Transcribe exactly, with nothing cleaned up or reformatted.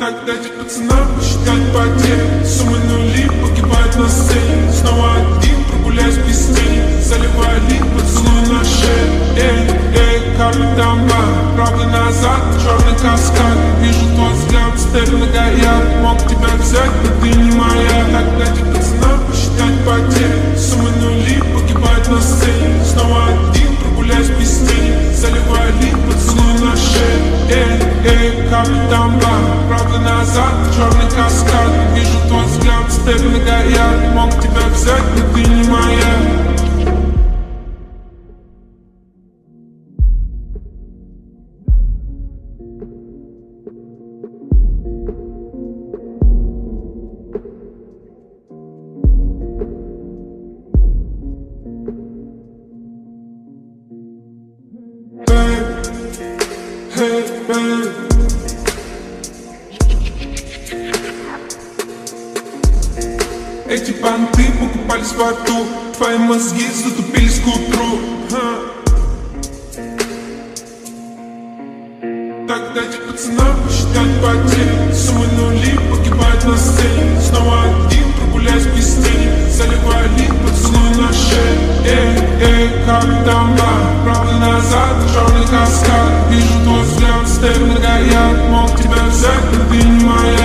Так дайте пацанам посчитать потери. Суммы нули погибают на сцене. Снова один, прогуляюсь без тени. Заливаю лик, поцелуй на шею. Эй, эй, капли дамба. Правый назад, черный каскад. Вижу твой взгляд, степь многоярд. Мог тебя взять, но ты не моя. Так дайте пацанам посчитать потери. Суммы нули погибают на сцене. Снова один, прогуляюсь без тени. Заливаю лик, поцелуй на шею. Эй, эй, капли дамба. Правда назад, черный каскад. Вижу твой взгляд, степь многоярд. Мог тебя взять, но ты не моя. Hey, babe. Эти понты покупались в аду. Твои мозги затупились к утру. Ха. Так дайте пацанам посчитать потери. Суммы нули погибают на сцене. Снова один, прогуляюсь без тени. Заливаю лик, поцелуй на шею. Эй, эй, как дамба. Правда назад, черный каскад. Вижу твой взгляд, степь многоярд. Мог тебя взять, но ты не моя.